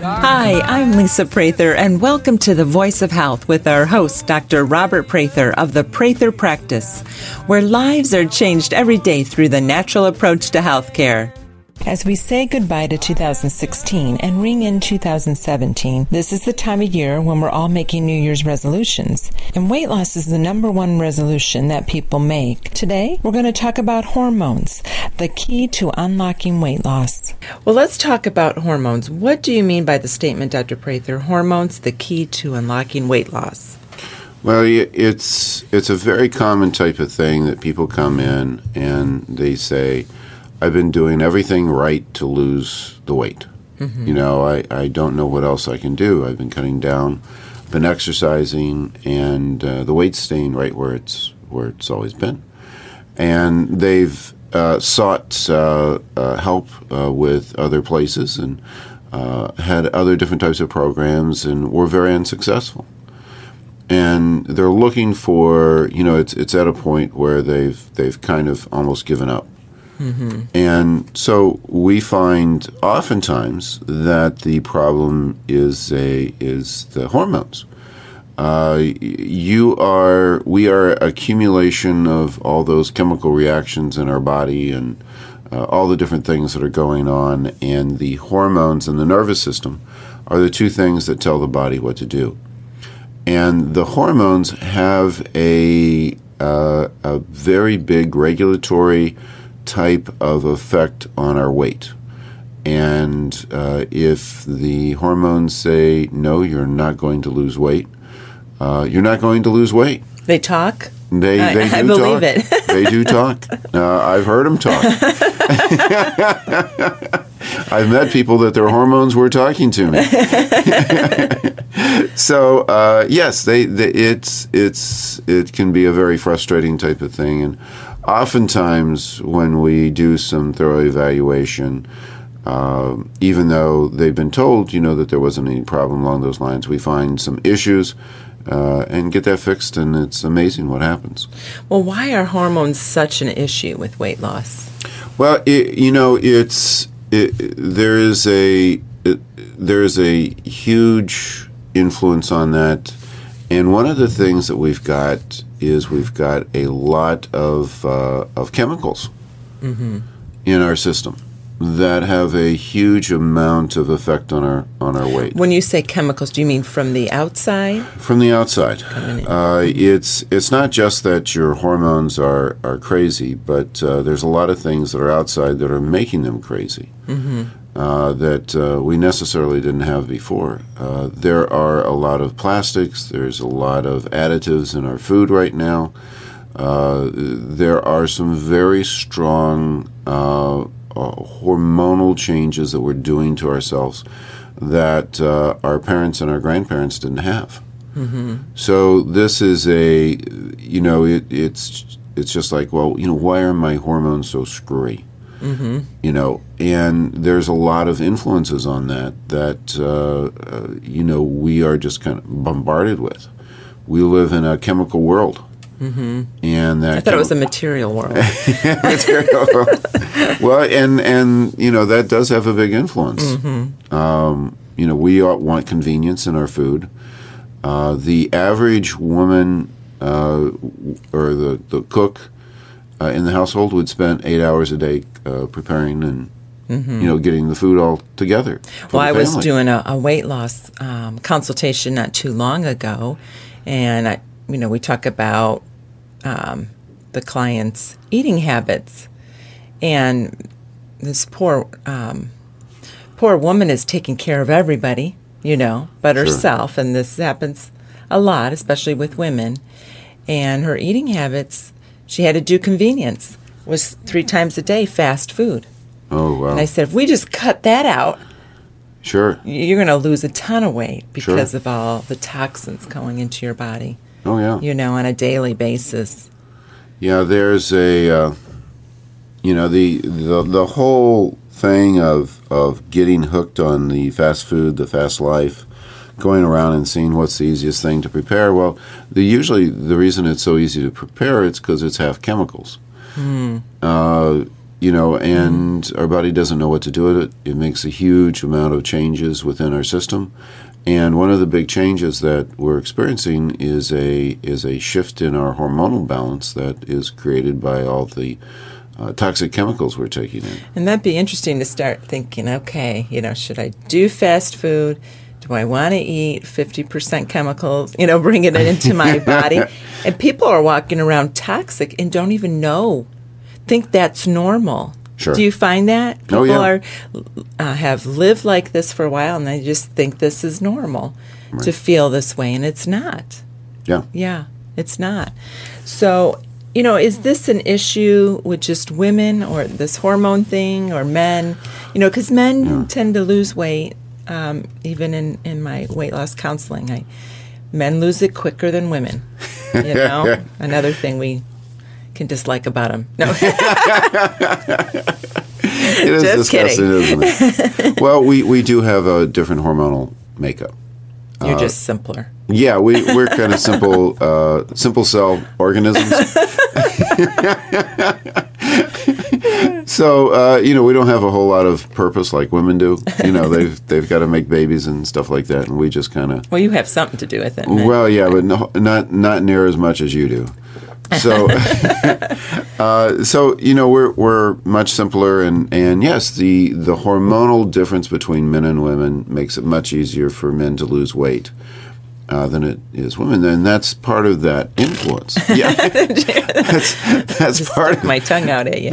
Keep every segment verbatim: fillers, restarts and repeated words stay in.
Hi, I'm Lisa Prather, and welcome to The Voice of Health with our host, Doctor Robert Prather of the Prather Practice, where lives are changed every day through the natural approach to healthcare. As we say goodbye to two thousand sixteen and ring in two thousand seventeen, this is the time of year when we're all making New Year's resolutions. And weight loss is the number one resolution that people make. Today, we're going to talk about hormones, the key to unlocking weight loss. Well, let's talk about hormones. What do you mean by the statement, Doctor Prather, hormones, the key to unlocking weight loss? Well, it's it's a very common type of thing that people come in and they say, I've been doing everything right to lose the weight. Mm-hmm. You know, I, I don't know what else I can do. I've been cutting down, been exercising, and uh, the weight's staying right where it's where it's always been. And they've uh, sought uh, uh, help uh, with other places and uh, had other different types of programs and were very unsuccessful. And they're looking for, you know, it's it's at a point where they've they've kind of almost given up. Mm-hmm. And so we find oftentimes that the problem is a is the hormones. Uh, you are we are accumulation of all those chemical reactions in our body and uh, all the different things that are going on, and the hormones and the nervous system are the two things that tell the body what to do. And the hormones have a uh, a very big regulatory type of effect on our weight. And uh, if the hormones say, no, you're not going to lose weight, uh, you're not going to lose weight. They talk? They, I, they do I believe talk. it. They do talk. Uh, I've heard them talk. I've met people that their hormones were talking to me. So uh, yes, they, they it's it's it can be a very frustrating type of thing, and oftentimes when we do some thorough evaluation, uh, even though they've been told, you know, that there wasn't any problem along those lines, we find some issues uh, and get that fixed, and it's amazing what happens. Well, why are hormones such an issue with weight loss? Well, it, you know, it's it, there is a it, there is a huge influence on that, and one of the things that we've got is we've got a lot of uh, of chemicals mm-hmm. in our system that have a huge amount of effect on our on our weight. When you say chemicals, do you mean from the outside? From the outside, uh, it's it's not just that your hormones are are crazy, but uh, there's a lot of things that are outside that are making them crazy. Mm-hmm. Uh, that uh, we necessarily didn't have before. Uh, there are a lot of plastics. There's a lot of additives in our food right now. Uh, there are some very strong uh, uh, hormonal changes that we're doing to ourselves that uh, our parents and our grandparents didn't have. Mm-hmm. So this is a, you know, it, it's it's just like, well, you know, why are my hormones so screwy? Mm-hmm. You know, and there's a lot of influences on that that, uh, uh, you know, we are just kind of bombarded with. We live in a chemical world. Mm-hmm. And that I thought chemi- it was a material world. material world. Well, and, and, you know, that does have a big influence. Mm-hmm. Um, you know, we all want convenience in our food. Uh, the average woman uh, or the, the cook Uh, in the household would spend eight hours a day uh, preparing and, mm-hmm. you know, getting the food all together. Well, I was doing a, a weight loss um, consultation not too long ago, and, I, you know, we talk about um, the client's eating habits. And this poor, um, poor woman is taking care of everybody, you know, but Sure. herself. And this happens a lot, especially with women. And her eating habits, she had to do convenience, was three times a day fast food. Oh, wow. And I said, if we just cut that out, sure, you're going to lose a ton of weight because Sure. of all the toxins going into your body. Oh, yeah. You know, on a daily basis. Yeah, there's a, uh, you know, the, the the whole thing of of getting hooked on the fast food, the fast life, going around and seeing what's the easiest thing to prepare. Well, the usually the reason it's so easy to prepare it's because it's half chemicals. Mm. Uh, you know, and mm. our body doesn't know what to do with it. It makes a huge amount of changes within our system. And one of the big changes that we're experiencing is a is a shift in our hormonal balance that is created by all the uh, toxic chemicals we're taking in. And that'd be interesting to start thinking, okay, you know, should I do fast food? Do I want to eat fifty percent chemicals, you know, bringing it into my body? And people are walking around toxic and don't even know, think that's normal. Sure. Do you find that? People oh, yeah. are uh, have lived like this for a while and they just think this is normal right. to feel this way, and it's not. Yeah. Yeah, it's not. So, you know, is this an issue with just women or this hormone thing, or men? You know, because men yeah. tend to lose weight. Um, even in, in my weight loss counseling, I, men lose it quicker than women. You know, another thing we can dislike about them. No, it is just disgusting, kidding. Isn't it? Well, we, we do have a different hormonal makeup. You're uh, just simpler. Yeah, we we're kind of simple, uh, simple cell organisms. So uh, you know, we don't have a whole lot of purpose like women do. You know, they've they've got to make babies and stuff like that, and we just kind of. Well, you have something to do with it. Well, yeah, but no, not not near as much as you do. So, uh, so you know, we're we're much simpler, and, and yes, the the hormonal difference between men and women makes it much easier for men to lose weight uh, than it is women, and that's part of that influence. Yeah, that's that's Just part stuck of my tongue out at you.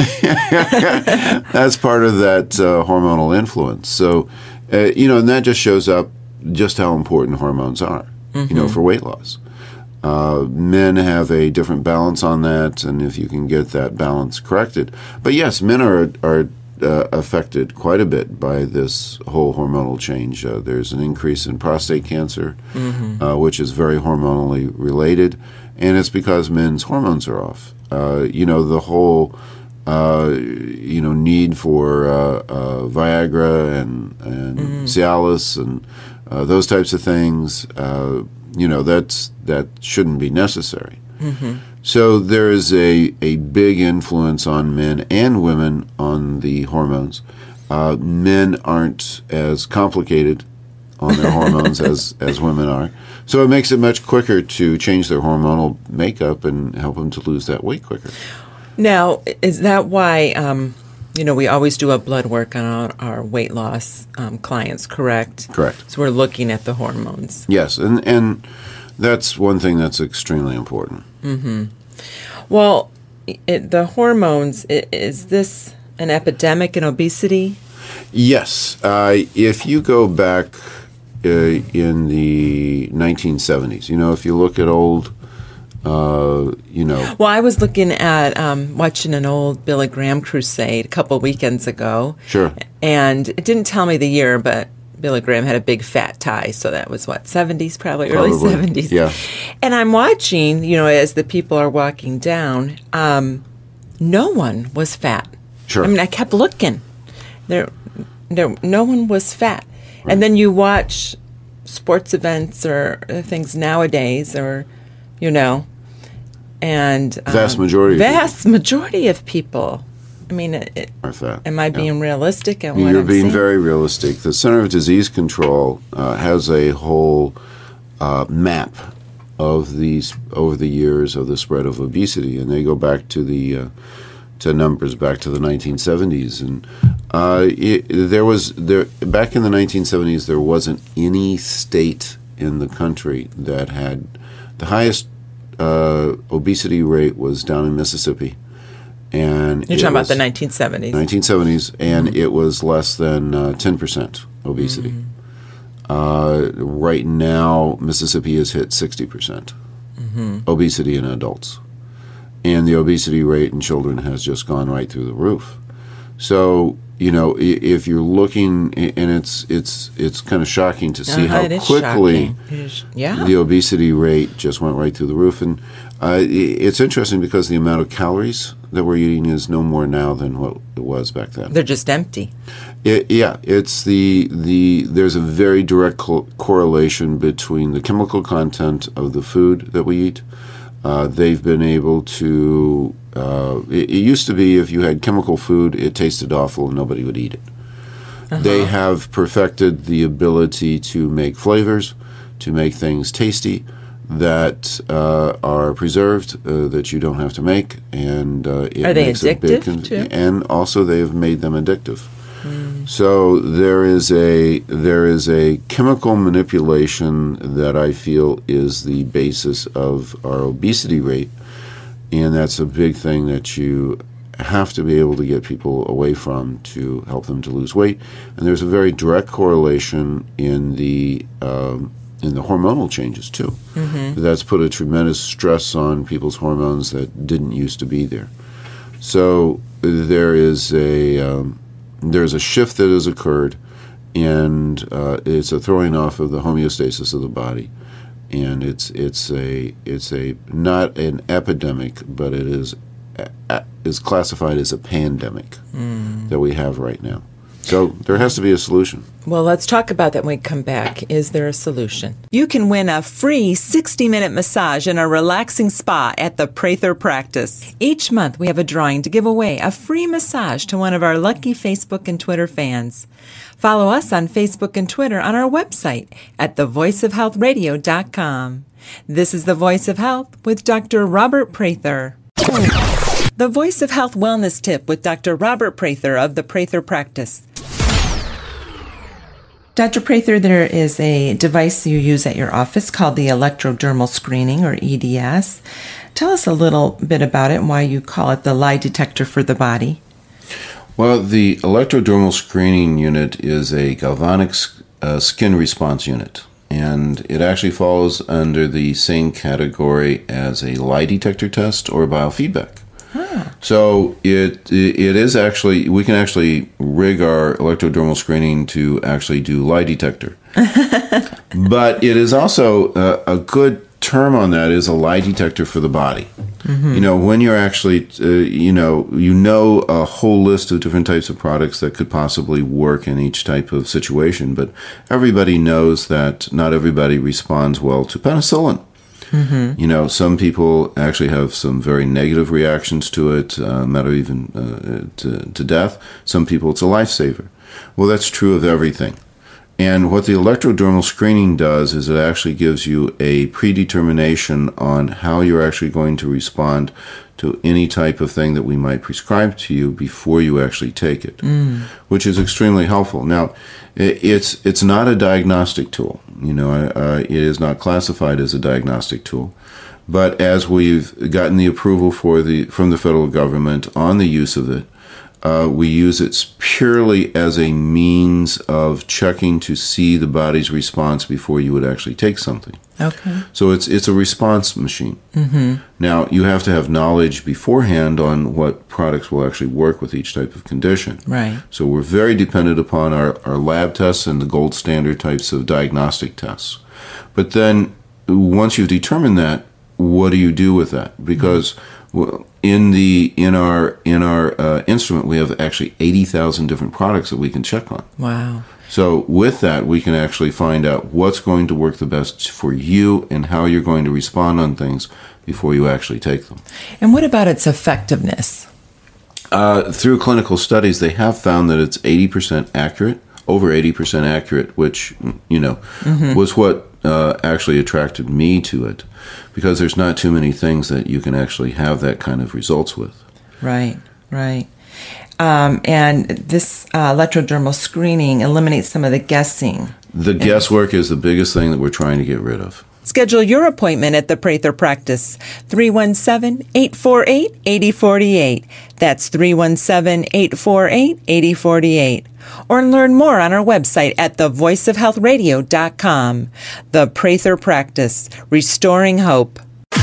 That's part of that uh, hormonal influence. So, uh, you know, and that just shows up just how important hormones are. Mm-hmm. You know, for weight loss. Uh, men have a different balance on that, and if you can get that balance corrected. But yes, men are are uh, affected quite a bit by this whole hormonal change. Uh, there's an increase in prostate cancer, mm-hmm. uh, which is very hormonally related, and it's because men's hormones are off. Uh, you know, the whole uh, you know need for uh, uh, Viagra and and mm-hmm. Cialis and uh, those types of things. Uh, You know, that's that shouldn't be necessary. Mm-hmm. So there is a, a big influence on men and women on the hormones. Uh, men aren't as complicated on their hormones as, as women are. So it makes it much quicker to change their hormonal makeup and help them to lose that weight quicker. Now, is that why, um, you know, we always do a blood work on our, our weight loss um, clients, correct? Correct. So we're looking at the hormones. Yes, and, and that's one thing that's extremely important. Mm-hmm. Well, it, the hormones, it, is this an epidemic in obesity? Yes. Uh, if you go back uh, in the nineteen seventies, you know, if you look at old... Uh, you know. Well, I was looking at um, watching an old Billy Graham crusade a couple weekends ago. Sure. And it didn't tell me the year, but Billy Graham had a big fat tie, so that was what, seventies, probably, probably. early seventies. Yeah. And I'm watching, you know, as the people are walking down, um, no one was fat. Sure. I mean, I kept looking. There, there, no one was fat. Right. And then you watch sports events or things nowadays, or, you know. And um, vast majority, vast of majority of people. I mean, it, are fat. Am I being yeah. realistic? At what You're I'm being saying? very realistic. The Center of Disease Control uh, has a whole uh, map of these over the years of the spread of obesity, and they go back to the uh, to numbers back to the nineteen seventies. And uh, it, there was there back in the nineteen seventies, there wasn't any state in the country that had the highest. Uh, obesity rate was down in Mississippi, and you're talking about the nineteen seventies. nineteen seventies, and mm-hmm. it was less than uh, ten percent obesity. Mm-hmm. Uh, right now, Mississippi has hit sixty percent mm-hmm. obesity in adults, and the obesity rate in children has just gone right through the roof. So, you know, if you're looking, and it's it's it's kind of shocking to see uh, how quickly is, yeah. the obesity rate just went right through the roof. And uh, it's interesting because the amount of calories that we're eating is no more now than what it was back then. They're just empty. It, yeah, it's the the there's a very direct co- correlation between the chemical content of the food that we eat Uh, they've been able to, uh, it, it used to be if you had chemical food, it tasted awful and nobody would eat it. Uh-huh. They have perfected the ability to make flavors, to make things tasty that uh, are preserved, uh, that you don't have to make. And uh, it Are they makes a addictive big con- too? And also they have made them addictive. Mm. So there is a there is a chemical manipulation that I feel is the basis of our obesity rate, and that's a big thing that you have to be able to get people away from to help them to lose weight. And there's a very direct correlation in the um, in the hormonal changes too. Mm-hmm. That's put a tremendous stress on people's hormones that didn't used to be there. So there is a um, there's a shift that has occurred, and uh, it's a throwing off of the homeostasis of the body, and it's it's a it's a not an epidemic, but it is a, is classified as a pandemic mm. that we have right now. So there has to be a solution. Well, let's talk about that when we come back. Is there a solution? You can win a free sixty-minute massage in a relaxing spa at the Prather Practice. Each month, we have a drawing to give away a free massage to one of our lucky Facebook and Twitter fans. Follow us on Facebook and Twitter on our website at the voice of health radio dot com. This is The Voice of Health with Doctor Robert Prather. The Voice of Health Wellness Tip with Doctor Robert Prather of the Prather Practice. Doctor Prather, there is a device you use at your office called the electrodermal screening, or E D S. Tell us a little bit about it and why you call it the lie detector for the body. Well, the electrodermal screening unit is a galvanic uh, skin response unit, and it actually falls under the same category as a lie detector test or biofeedback. Huh. So it it is actually, we can actually rig our electrodermal screening to actually do lie detector. But it is also a, a good term on that is a lie detector for the body. Mm-hmm. You know, when you're actually, uh, you know, you know a whole list of different types of products that could possibly work in each type of situation, but everybody knows that not everybody responds well to penicillin. Mm-hmm. You know, some people actually have some very negative reactions to it, uh, matter even uh, to, to death. Some people, it's a lifesaver. Well, that's true of everything. And what the electrodermal screening does is it actually gives you a predetermination on how you're actually going to respond to any type of thing that we might prescribe to you before you actually take it, mm. which is extremely helpful. Now, it's it's not a diagnostic tool. You know, uh, it is not classified as a diagnostic tool. But as we've gotten the approval for the from the federal government on the use of it, Uh, we use it purely as a means of checking to see the body's response before you would actually take something. Okay. So it's it's a response machine. Mm-hmm. Now, you have to have knowledge beforehand on what products will actually work with each type of condition. Right. So we're very dependent upon our, our lab tests and the gold standard types of diagnostic tests. But then once you've determined that, what do you do with that? Because well, in the in our in our uh, instrument, we have actually eighty thousand different products that we can check on. Wow! So with that, we can actually find out what's going to work the best for you and how you're going to respond on things before you actually take them. And what about its effectiveness? Uh, through clinical studies, they have found that it's eighty percent accurate, over eighty percent accurate, which you know mm-hmm. was what uh, actually attracted me to it. Because there's not too many things that you can actually have that kind of results with. Right, right. Um, and this uh, electrodermal screening eliminates some of the guessing. The guesswork is the biggest thing that we're trying to get rid of. Schedule your appointment at the Prather Practice, three one seven, eight four eight, eight zero four eight. That's three one seven, eight four eight, eight zero four eight. Or learn more on our website at the voice of health radio dot com. The Prather Practice, restoring hope.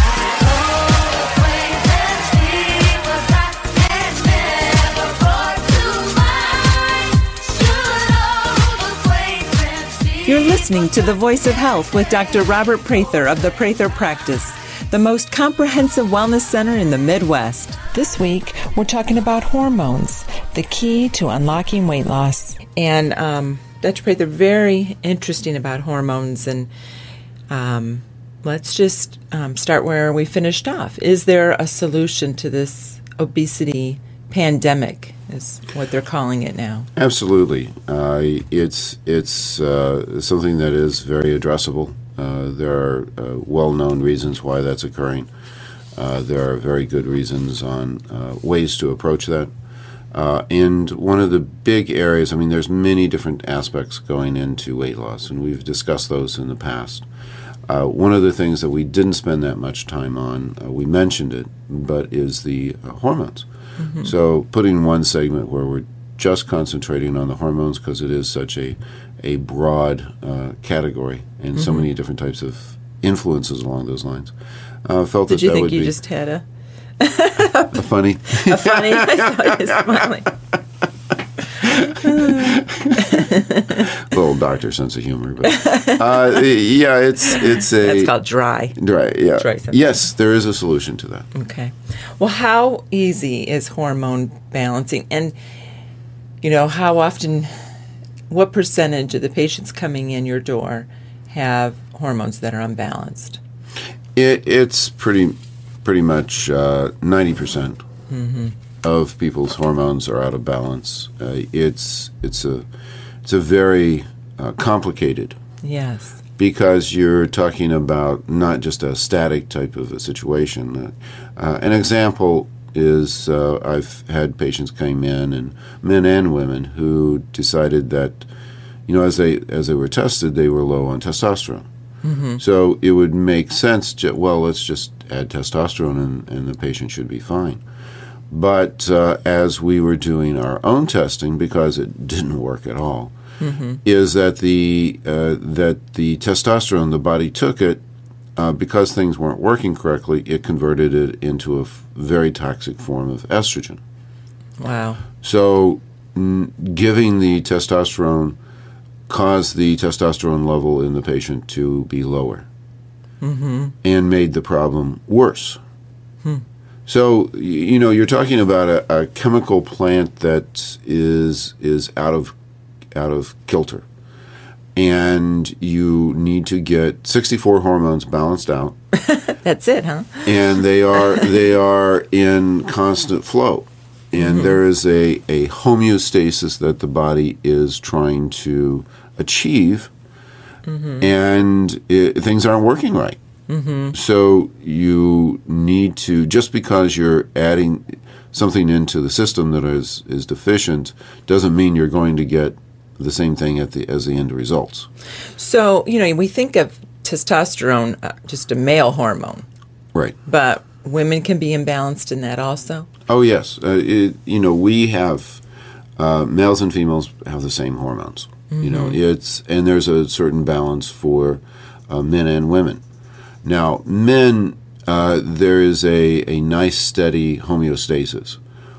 You're listening to The Voice of Health with Doctor Robert Prather of the Prather Practice, the most comprehensive wellness center in the Midwest. This week, we're talking about hormones, the key to unlocking weight loss. And um, Doctor Prather, very interesting about hormones and um, let's just um, start where we finished off. Is there a solution to this obesity pandemic, is what they're calling it now? Absolutely. Uh, it's it's uh, something that is very addressable. Uh, there are uh, well-known reasons why that's occurring. Uh, there are very good reasons on uh, ways to approach that. Uh, and one of the big areas, I mean, there's many different aspects going into weight loss, and we've discussed those in the past. Uh, one of the things that we didn't spend that much time on, uh, we mentioned it, but is the uh, hormones. Mm-hmm. So putting one segment where we're just concentrating on the hormones, because it is such a, a broad uh, category and mm-hmm. so many different types of influences along those lines. Uh, felt Did that you that think would you be just had a... a funny? a funny, I saw you smiling. Little doctor sense of humor, but uh, yeah, it's it's a. That's called dry. Dry, yeah. Dry yes, there is a solution to that. Okay. Well, how easy is hormone balancing, and you know how often, what percentage of the patients coming in your door have hormones that are unbalanced? It it's pretty pretty much uh, ninety percent. Mm-hmm. Of people's hormones are out of balance. Uh, it's it's a it's a very uh, complicated. Yes. Because you're talking about not just a static type of a situation. Uh, uh, an example is uh, I've had patients come in, and men and women, who decided that, you know, as they as they were tested, they were low on testosterone. Mm-hmm. So it would make sense to, well, let's just add testosterone and, and the patient should be fine. But uh, as we were doing our own testing, because it didn't work at all, mm-hmm. is that the uh, that the testosterone, the body took it, uh, because things weren't working correctly, it converted it into a f- very toxic form of estrogen. Wow. So n- giving the testosterone caused the testosterone level in the patient to be lower, mm-hmm. and made the problem worse. Hmm. So, you know, you're talking about a, a chemical plant that is is out of out of kilter, and you need to get sixty-four hormones balanced out. That's it, huh? And they are they are in constant flow, and mm-hmm. there is a, a homeostasis that the body is trying to achieve, mm-hmm. and it, things aren't working right. Mm-hmm. So you need to, just because you're adding something into the system that is, is deficient, doesn't mean you're going to get the same thing at the as the end results. So, you know, we think of testosterone, uh, just a male hormone. Right. But women can be imbalanced in that also? Oh, yes. Uh, it, you know, we have, uh, males and females have the same hormones. Mm-hmm. You know, it's, and there's a certain balance for uh, men and women. Now, men, uh, there is a, a nice steady homeostasis.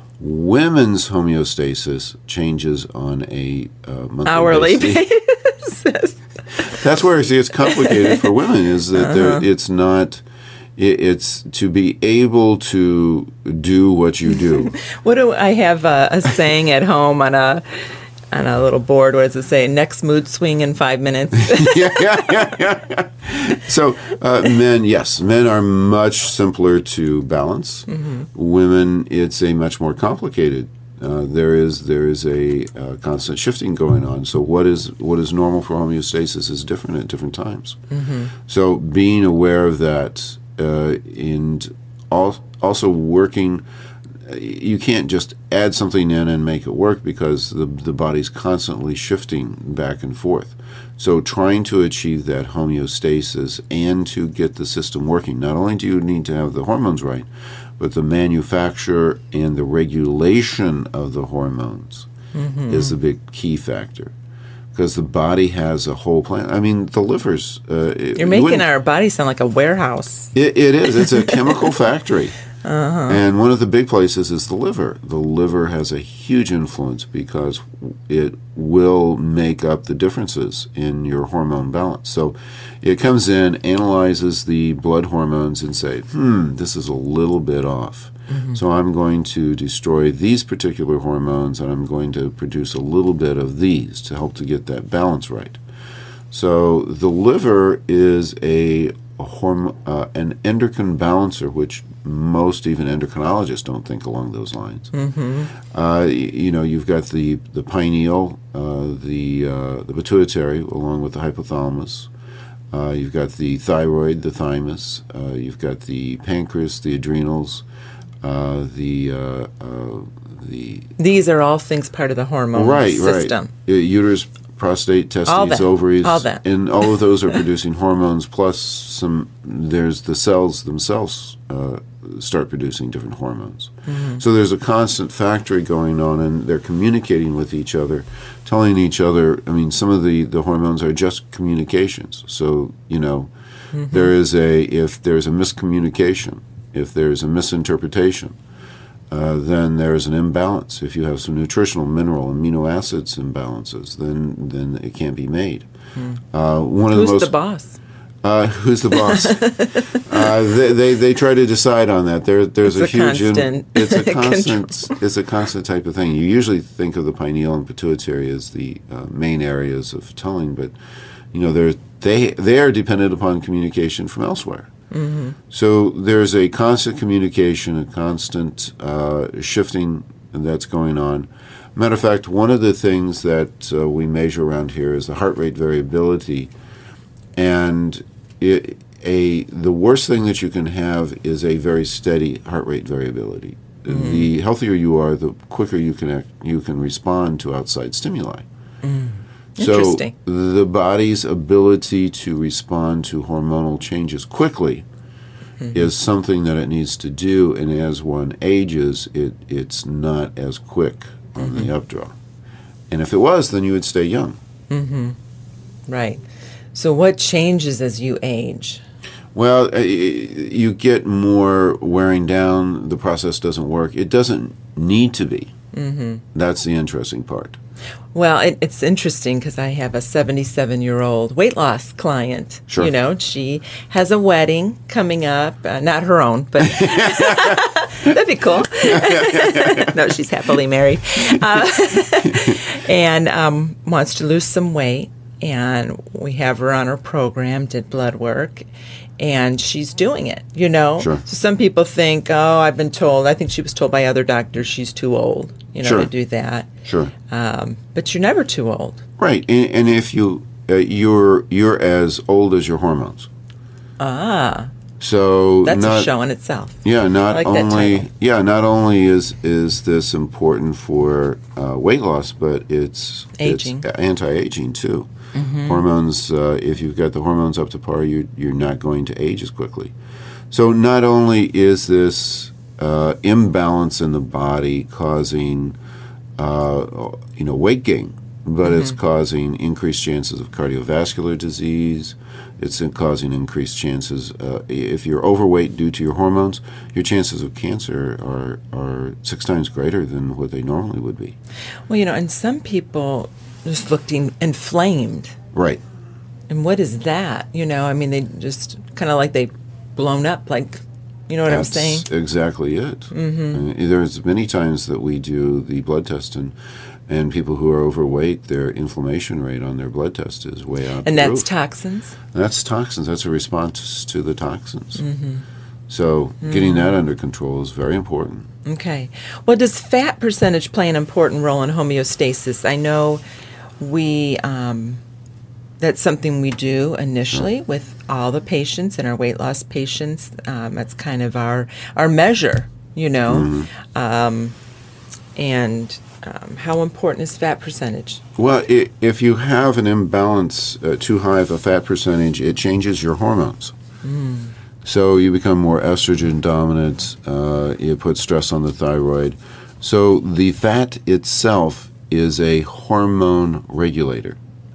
Women's homeostasis changes on a uh, monthly hourly basis. basis. That's where it gets complicated for women, is that uh-huh. it's not, it, it's to be able to do what you do. What do I have a, a saying at home on a on a little board? What does it say? Next mood swing in five minutes. yeah, yeah, yeah, yeah. So uh, men, yes, men are much simpler to balance. Mm-hmm. Women, it's a much more complicated. Uh, there is there is a uh, constant shifting going on. So what is what is normal for homeostasis is different at different times. Mm-hmm. So being aware of that, uh, and al- also working. You can't just add something in and make it work, because the the body's constantly shifting back and forth. So trying to achieve that homeostasis and to get the system working, not only do you need to have the hormones right, but the manufacture and the regulation of the hormones mm-hmm. is the big key factor. Because the body has a whole plant. I mean, the liver's... Uh, You're making our body sound like a warehouse. It, it is. It's a chemical factory. Uh-huh. And one of the big places is the liver. The liver has a huge influence because it will make up the differences in your hormone balance. So it comes in, analyzes the blood hormones, and say, hmm, this is a little bit off. Mm-hmm. So I'm going to destroy these particular hormones, and I'm going to produce a little bit of these to help to get that balance right. So the liver is a a horm- uh, an endocrine balancer, which most even endocrinologists don't think along those lines. Mm-hmm. Uh, y- you know, you've got the the pineal, uh, the uh, the pituitary, along with the hypothalamus. Uh, you've got the thyroid, the thymus. Uh, you've got the pancreas, the adrenals, uh, the uh, uh, the. These are all things part of the hormone right, system. Right. Uh, uterus, prostate, testes, all that, ovaries, all that. and all of those are producing hormones. Plus, some there's the cells themselves uh, start producing different hormones. Mm-hmm. So there's a constant factory going on, and they're communicating with each other, telling each other. I mean, some of the, the hormones are just communications. So you know, mm-hmm. there is a if there's a miscommunication, if there's a misinterpretation. Uh, then there's an imbalance. If you have some nutritional, mineral, amino acids imbalances, then then it can't be made. Mm. Uh, one who's of the most the boss? Uh, who's the boss? uh, they, they they try to decide on that. There there's it's a, a huge. Constant In, it's a constant. It's a constant type of thing. You usually think of the pineal and pituitary as the uh, main areas of telling, but you know they're they they are dependent upon communication from elsewhere. Mm-hmm. So there's a constant communication, a constant uh, shifting that's going on. Matter of fact, one of the things that uh, we measure around here is the heart rate variability, and it, a the worst thing that you can have is a very steady heart rate variability. Mm-hmm. The healthier you are, the quicker you can act, you can respond to outside stimuli. Mm. So the body's ability to respond to hormonal changes quickly mm-hmm. is something that it needs to do, and as one ages, it it's not as quick on mm-hmm. the updraw. And if it was, then you would stay young. Mm-hmm. Right. So what changes as you age? Well, uh, you get more wearing down. The process doesn't work. It doesn't need to be. Mm-hmm. That's the interesting part. Well, it, it's interesting because I have a seventy-seven-year-old weight loss client. Sure. You know, she has a wedding coming up, uh, not her own, but that'd be cool. No, she's happily married. Uh, and um, wants to lose some weight. And we have her on our program, did blood work, and she's doing it, you know? Sure. So some people think, oh, I've been told, I think she was told by other doctors she's too old, you know, sure. to do that. Sure. Um, but you're never too old. Right. And, and if you, uh, you're you're as old as your hormones. Ah. So that's not, a show in itself. Yeah, not I like only that title. yeah, not only is is this important for uh, weight loss, but it's aging, it's anti-aging too. Mm-hmm. Hormones. Uh, if you've got the hormones up to par, you you're not going to age as quickly. So not only is this uh, imbalance in the body causing uh, you know weight gain, but mm-hmm. it's causing increased chances of cardiovascular disease. It's causing increased chances. Uh, if you're overweight due to your hormones, your chances of cancer are are six times greater than what they normally would be. Well, you know, and some people just looking inflamed. Right. And what is that? You know, I mean, they just kind of like they blown up, like, you know what That's I'm saying? Exactly it. Mm-hmm. There's many times that we do the blood test, and and people who are overweight, their inflammation rate on their blood test is way out. And that's roof. toxins? That's toxins. That's a response to the toxins. Mm-hmm. So mm-hmm. getting that under control is very important. Okay. Well, does fat percentage play an important role in homeostasis? I know we um, that's something we do initially yeah. with all the patients and our weight loss patients. Um, that's kind of our our measure, you know. Mm-hmm. Um, and um, how important is fat percentage? Well, it, if you have an imbalance, uh, too high of a fat percentage, it changes your hormones. Mm. So you become more estrogen dominant. Uh, it puts stress on the thyroid. So the fat itself is a hormone regulator.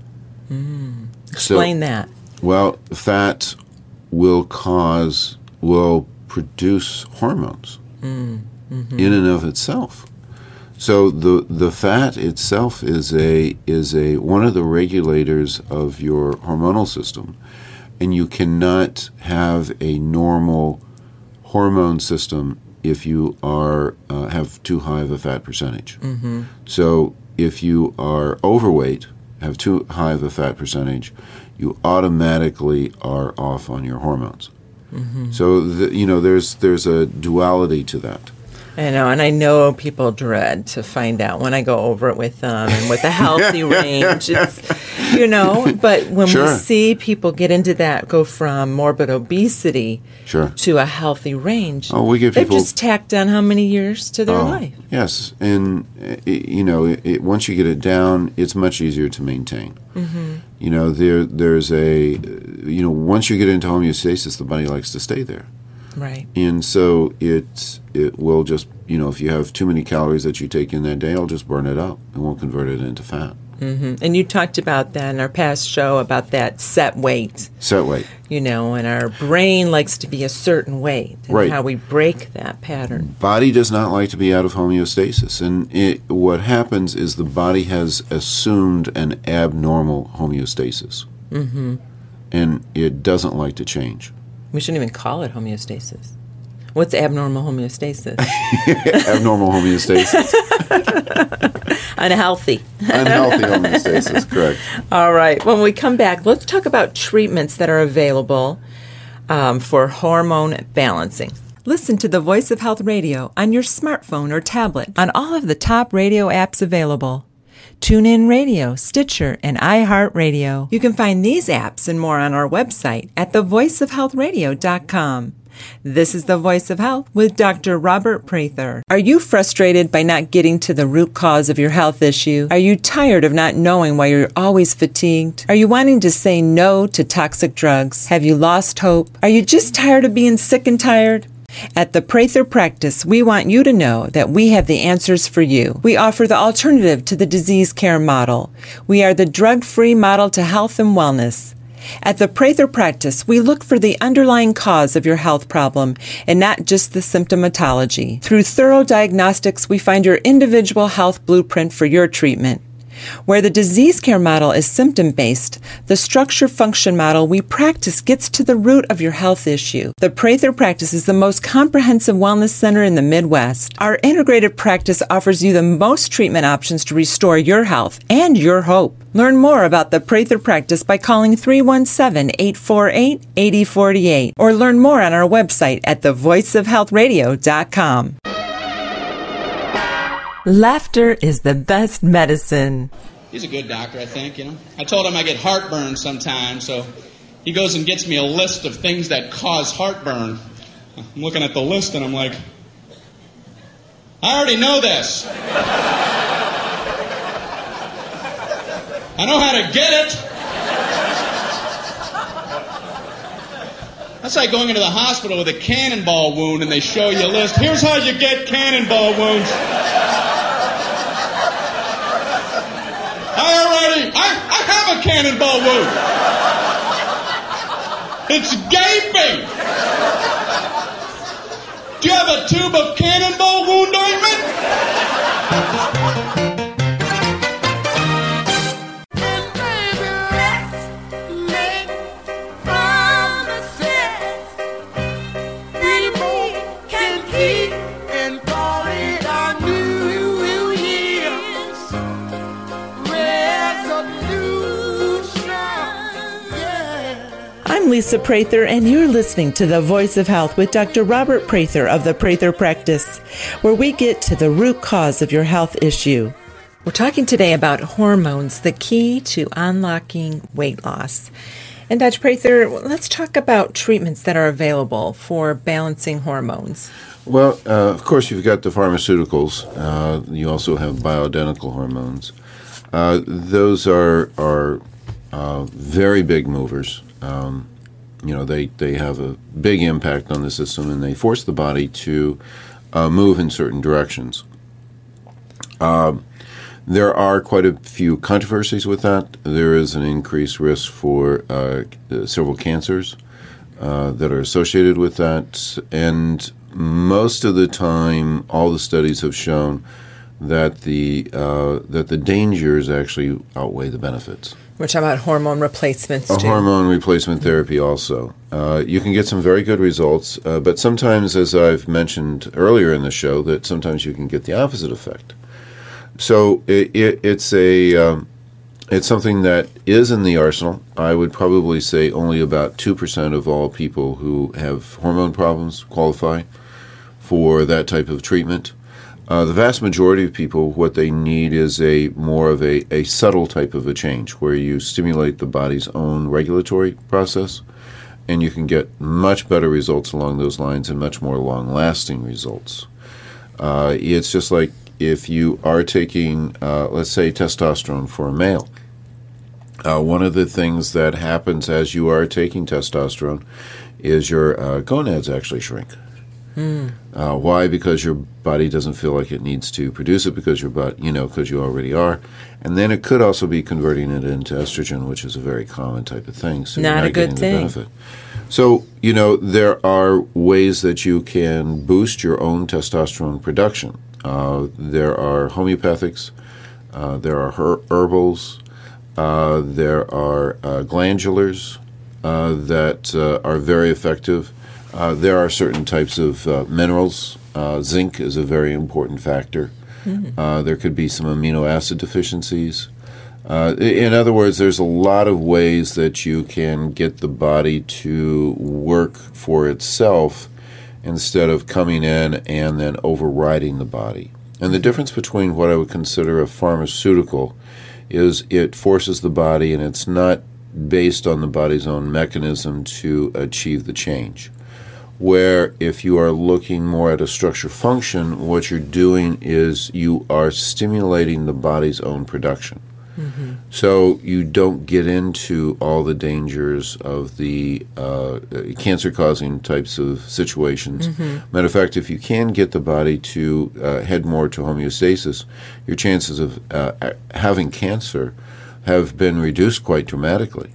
Mm. Explain so, that. Well, fat will cause, will produce hormones mm. mm-hmm. in and of itself. So the the fat itself is a is a one of the regulators of your hormonal system, and you cannot have a normal hormone system if you are uh, have too high of a fat percentage. Mm-hmm. So if you are overweight, have too high of a fat percentage, you automatically are off on your hormones. Mm-hmm. So, the, you know, there's there's a duality to that. I know, and I know people dread to find out when I go over it with them and with a healthy range. It's, you know, but when sure. we see people get into that, go from morbid obesity sure. to a healthy range, oh, we get they've people, just tacked on how many years to their oh, life? Yes, and, it, you know, it, it, once you get it down, it's much easier to maintain. Mm-hmm. You know, there there's a, you know, once you get into homeostasis, the body likes to stay there. Right. And so it it will just, you know, if you have too many calories that you take in that day, it'll just burn it up. It won't convert it into fat. Mm-hmm. And you talked about that in our past show about that set weight. Set weight. You know, and our brain likes to be a certain weight. And right. how we break that pattern. Body does not like to be out of homeostasis. And it, what happens is the body has assumed an abnormal homeostasis. Mm-hmm. And it doesn't like to change. We shouldn't even call it homeostasis. What's abnormal homeostasis? Abnormal homeostasis. Unhealthy. Unhealthy homeostasis, correct. All right. When we come back, let's talk about treatments that are available um, for hormone balancing. Listen to the Voice of Health Radio on your smartphone or tablet on all of the top radio apps available. TuneIn Radio, Stitcher, and iHeartRadio. You can find these apps and more on our website at the voice of health radio dot com. This is The Voice of Health with Doctor Robert Prather. Are you frustrated by not getting to the root cause of your health issue? Are you tired of not knowing why you're always fatigued? Are you wanting to say no to toxic drugs? Have you lost hope? Are you just tired of being sick and tired? At the Prather Practice, we want you to know that we have the answers for you. We offer the alternative to the disease care model. We are the drug-free model to health and wellness. At the Prather Practice, we look for the underlying cause of your health problem and not just the symptomatology. Through thorough diagnostics, we find your individual health blueprint for your treatment. Where the disease care model is symptom-based, the structure-function model we practice gets to the root of your health issue. The Prather Practice is the most comprehensive wellness center in the Midwest. Our integrated practice offers you the most treatment options to restore your health and your hope. Learn more about the Prather Practice by calling three one seven, eight four eight, eight zero four eight or learn more on our website at the voice of health radio dot com. Laughter is the best medicine. He's a good doctor, I think, you know. I told him I get heartburn sometimes, so he goes and gets me a list of things that cause heartburn. I'm looking at the list and I'm like, I already know this. I know how to get it. That's like going into the hospital with a cannonball wound and they show you a list. Here's how you get cannonball wounds. I already, I, I have a cannonball wound. It's gaping. Do you have a tube of cannonball wound ointment? I'm Lisa Prather, and you're listening to The Voice of Health with Doctor Robert Prather of the Prather Practice, where we get to the root cause of your health issue. We're talking today about hormones, the key to unlocking weight loss. And Doctor Prather, let's talk about treatments that are available for balancing hormones. Well, uh, of course, you've got the pharmaceuticals. Uh, you also have bioidentical hormones. Uh, those are are uh, very big movers. Um, you know, they, they have a big impact on the system, and they force the body to uh, move in certain directions. Uh, there are quite a few controversies with that. There is an increased risk for uh, several cancers uh, that are associated with that, and most of the time, all the studies have shown that the uh, that the dangers actually outweigh the benefits. We're talking about hormone replacements, A too. hormone replacement therapy also. Uh, you can get some very good results, uh, but sometimes, as I've mentioned earlier in the show, that sometimes you can get the opposite effect. So it, it, it's a um, it's something that is in the arsenal. I would probably say only about two percent of all people who have hormone problems qualify for that type of treatment. Uh, the vast majority of people, what they need is a more of a, a subtle type of a change where you stimulate the body's own regulatory process, and you can get much better results along those lines and much more long-lasting results. Uh, it's just like if you are taking, uh, let's say, testosterone for a male. Uh, one of the things that happens as you are taking testosterone is your uh, gonads actually shrink. Mm. Uh, why? Because your body doesn't feel like it needs to produce it because your body, you know, because you already are. And then it could also be converting it into estrogen, which is a very common type of thing. So not, you're not a good getting thing. the benefit. So, you know, there are ways that you can boost your own testosterone production. Uh, there are homeopathics, uh, there are her- herbals, uh, there are uh, glandulars uh, that uh, are very effective. Uh, there are certain types of uh, minerals. Uh, zinc is a very important factor. Mm-hmm. Uh, there could be some amino acid deficiencies. Uh, in other words, there's a lot of ways that you can get the body to work for itself instead of coming in and then overriding the body. And the difference between what I would consider a pharmaceutical is it forces the body, and it's not based on the body's own mechanism to achieve the change. Where if you are looking more at a structure function, what you're doing is you are stimulating the body's own production. Mm-hmm. So you don't get into all the dangers of the uh, cancer-causing types of situations. Mm-hmm. Matter of fact, if you can get the body to uh, head more to homeostasis, your chances of uh, having cancer have been reduced quite dramatically.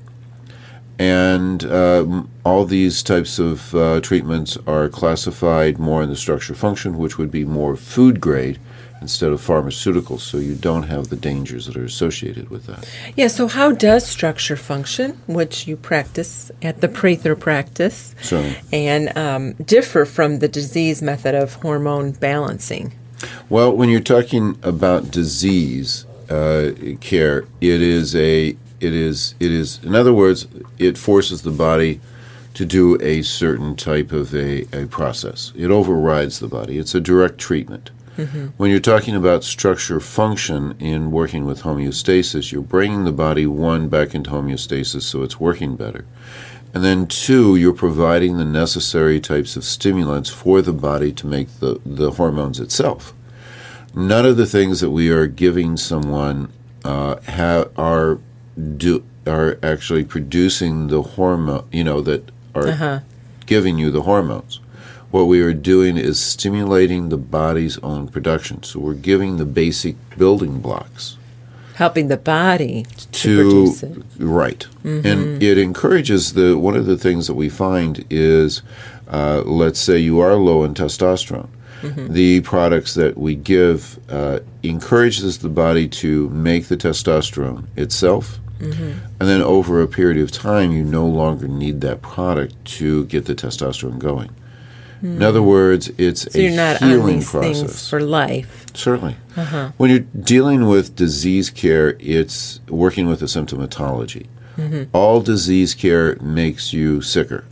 And uh, all these types of uh, treatments are classified more in the structure function, which would be more food grade instead of pharmaceuticals, so you don't have the dangers that are associated with that. Yeah, so how does structure function, which you practice at the Prather practice, Certainly. and um, differ from the disease method of hormone balancing? Well, when you're talking about disease uh, care, it is a It is, it is, in other words, it forces the body to do a certain type of a, a process. It overrides the body. It's a direct treatment. Mm-hmm. When you're talking about structure function in working with homeostasis, you're bringing the body, one, back into homeostasis so it's working better. And then, two, you're providing the necessary types of stimulants for the body to make the, the hormones itself. None of the things that we are giving someone uh, ha- are do are actually producing the hormone, you know, that are uh-huh. giving you the hormones. What we are doing is stimulating the body's own production. So we're giving the basic building blocks. Helping the body to, to produce it. Right. Mm-hmm. And it encourages the, one of the things that we find is, uh, let's say you are low in testosterone. Mm-hmm. The products that we give uh, encourages the body to make the testosterone itself, mm-hmm. and then over a period of time, you no longer need that product to get the testosterone going. Mm-hmm. In other words, it's so a you're not healing on these process things for life. Certainly. Uh-huh. When you're dealing with disease care, it's working with the symptomatology. Mm-hmm. All disease care makes you sicker.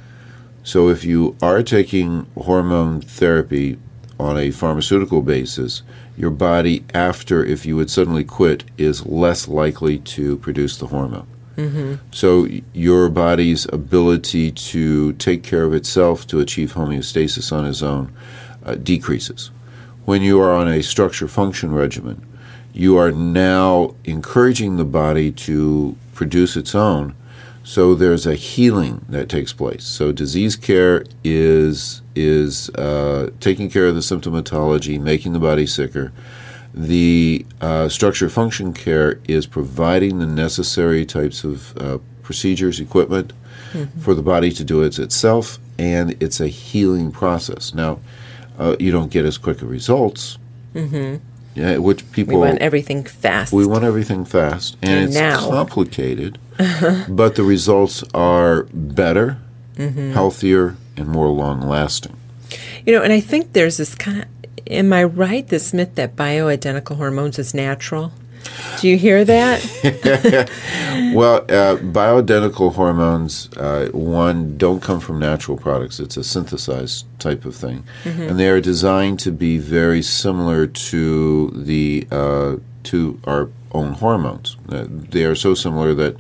So if you are taking hormone therapy on a pharmaceutical basis, your body, after, if you would suddenly quit, is less likely to produce the hormone. Mm-hmm. So your body's ability to take care of itself to achieve homeostasis on its own uh, decreases. When you are on a structure-function regimen, you are now encouraging the body to produce its own. So there's a healing that takes place. So disease care is is uh, taking care of the symptomatology, making the body sicker. The uh, structure function care is providing the necessary types of uh, procedures, equipment mm-hmm. for the body to do it itself, and it's a healing process. Now, uh, you don't get as quick of results. Mm-hmm. Yeah, which people we want everything fast. We want everything fast, and, and it's now. complicated, but the results are better, mm-hmm. healthier, and more long-lasting. You know, and I think there's this kind of, am I right, this myth that bioidentical hormones is natural? Do you hear that? Well, uh, bioidentical hormones, uh, one, don't come from natural products. It's a synthesized type of thing. Mm-hmm. And they are designed to be very similar to the uh, to our own hormones. Uh, they are so similar that,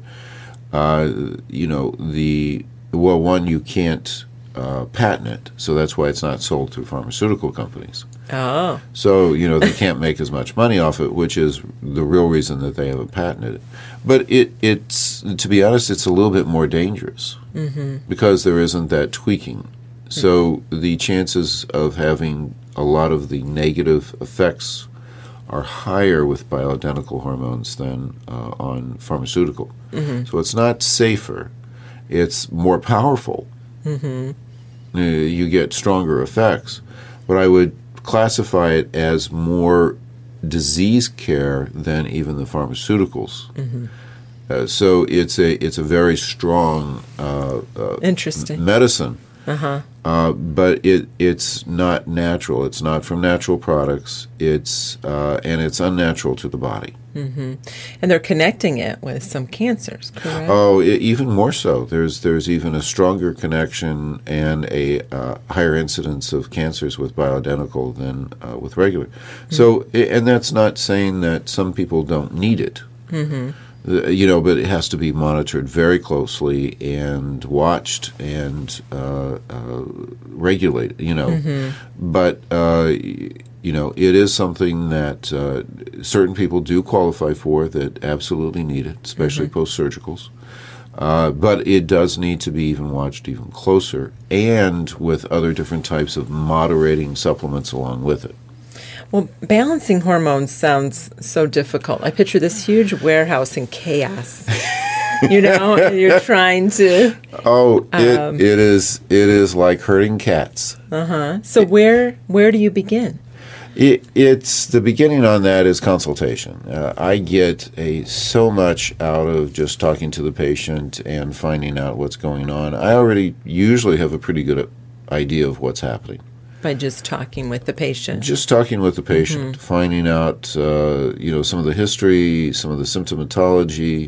uh, you know, the, well, one, you can't uh, patent it, so that's why it's not sold through pharmaceutical companies. Oh. So, you know, they can't make as much money off it, which is the real reason that they haven't patented it. But it, it's, to be honest, it's a little bit more dangerous mm-hmm. because there isn't that tweaking. So mm-hmm. the chances of having a lot of the negative effects are higher with bioidentical hormones than uh, on pharmaceutical. Mm-hmm. So it's not safer. It's more powerful. Mm-hmm. Uh, you get stronger effects. But I would classify it as more disease care than even the pharmaceuticals. Mm-hmm. Uh, so it's a it's a very strong uh, uh, Interesting. medicine. Uh-huh. Uh, but it it's not natural. It's not from natural products. It's uh, and it's unnatural to the body. Mm-hmm. And they're connecting it with some cancers, correct? Oh, it, even more so. There's there's even a stronger connection and a uh, higher incidence of cancers with bioidentical than uh, with regular. Mm-hmm. So, and that's not saying that some people don't need it. Mm-hmm. Uh, you know, but it has to be monitored very closely and watched and uh, uh, regulated. You know, mm-hmm. but. Uh, You know, it is something that uh, certain people do qualify for that absolutely need it, especially mm-hmm. post-surgicals. Uh, but it does need to be even watched even closer and with other different types of moderating supplements along with it. Well, balancing hormones sounds so difficult. I picture this huge warehouse in chaos. You know, and you're trying to... Oh, it, um, it is it is like herding cats. Uh-huh. So it, where where do you begin? It, it's the beginning on that is consultation. Uh, I get a so much out of just talking to the patient and finding out what's going on. I already usually have a pretty good idea of what's happening. By just talking with the patient? Just talking with the patient, mm-hmm. finding out uh, you know, some of the history, some of the symptomatology.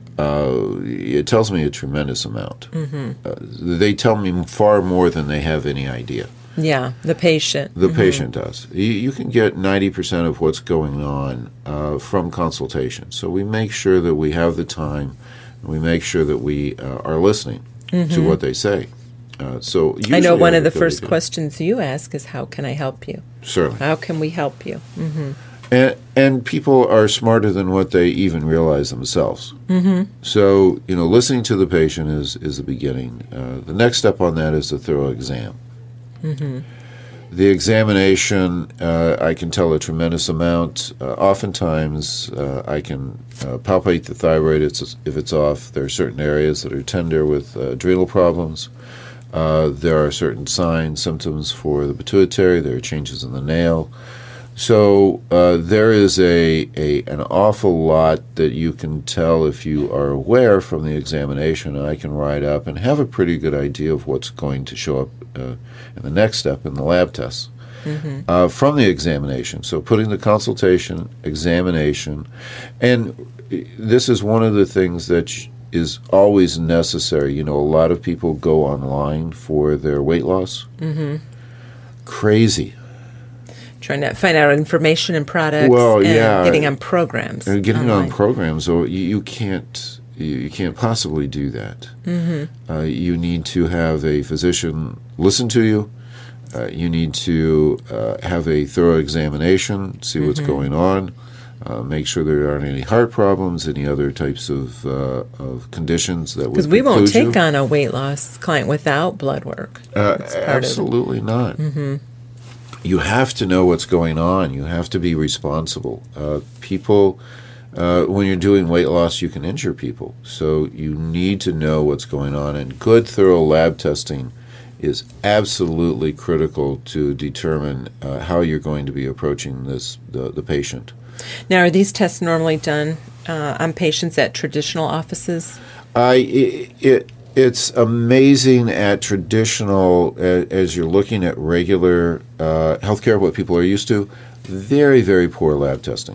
Uh, it tells me a tremendous amount. Mm-hmm. Uh, they tell me far more than they have any idea. Yeah, the patient. The mm-hmm. patient does. You, you can get ninety percent of what's going on uh, from consultation. So we make sure that we have the time, and we make sure that we uh, are listening mm-hmm. to what they say. Uh, so I know one of the first questions you ask is, how can I help you? Certainly. How can we help you? Mm-hmm. And, and people are smarter than what they even realize themselves. Mm-hmm. So, you know, listening to the patient is, is the beginning. Uh, the next step on that is a thorough exam. Mm-hmm. The examination, uh, I can tell a tremendous amount. Uh, oftentimes, uh, I can uh, palpate the thyroid it's, if it's off. There are certain areas that are tender with uh, adrenal problems. Uh, there are certain signs, symptoms for the pituitary. There are changes in the nail. So uh, there is a, a an awful lot that you can tell if you are aware from the examination. And I can write up and have a pretty good idea of what's going to show up uh, in the next step in the lab tests mm-hmm. uh, from the examination. So putting the consultation, examination, and this is one of the things that is always necessary. You know, a lot of people go online for their weight loss. Mm-hmm. Crazy. Trying to find out information and products. Well, and yeah, getting on programs. And getting online. on programs, or you, you can't, you, you can't possibly do that. Mm-hmm. Uh, you need to have a physician listen to you. Uh, you need to uh, have a thorough examination, see what's mm-hmm. going on, uh, make sure there aren't any heart problems, any other types of uh, of conditions that would because we won't take you. on a weight loss client without blood work. Uh, absolutely not. Mm-hmm. You have to know what's going on. You have to be responsible. Uh, people, uh, when you're doing weight loss, you can injure people. So you need to know what's going on. And good, thorough lab testing is absolutely critical to determine uh, how you're going to be approaching this the, the patient. Now, are these tests normally done uh, on patients at traditional offices? I it, it It's amazing at traditional, as you're looking at regular uh, healthcare, what people are used to, very, very poor lab testing.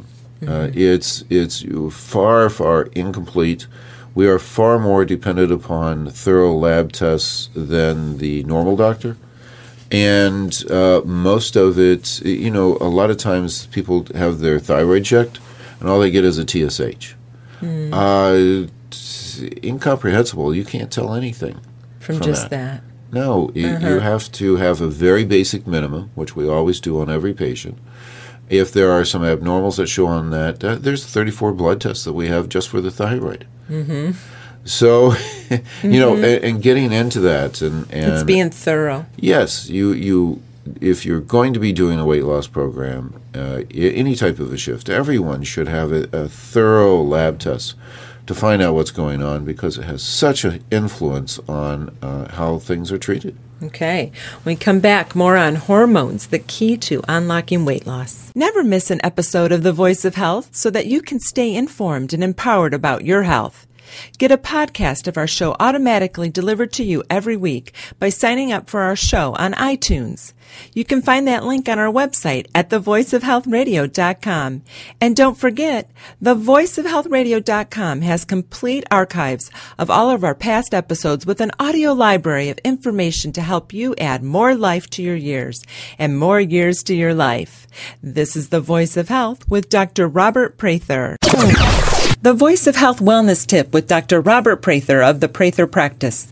Mm-hmm. Uh, it's it's far, far incomplete. We are far more dependent upon thorough lab tests than the normal doctor. And uh, most of it, you know, a lot of times people have their thyroid checked, and all they get is a T S H. Mm. Uh, it's incomprehensible. You can't tell anything from, from just that. that. No, uh-huh. you, you have to have a very basic minimum, which we always do on every patient. If there are some abnormals that show on that, uh, there's thirty-four blood tests that we have just for the thyroid. Mm-hmm. So, you mm-hmm. know, and, and getting into that, and, and it's being thorough. Yes, you you if you're going to be doing a weight loss program, uh, any type of a shift, everyone should have a, a thorough lab test to find out what's going on, because it has such an influence on uh, how things are treated. Okay. When we come back, more on hormones, the key to unlocking weight loss. Never miss an episode of The Voice of Health so that you can stay informed and empowered about your health. Get a podcast of our show automatically delivered to you every week by signing up for our show on iTunes. You can find that link on our website at the voice of health radio dot com. And don't forget, the voice of health radio dot com has complete archives of all of our past episodes with an audio library of information to help you add more life to your years and more years to your life. This is The Voice of Health with Doctor Robert Prather. The Voice of Health Wellness Tip with Doctor Robert Prather of the Prather Practice.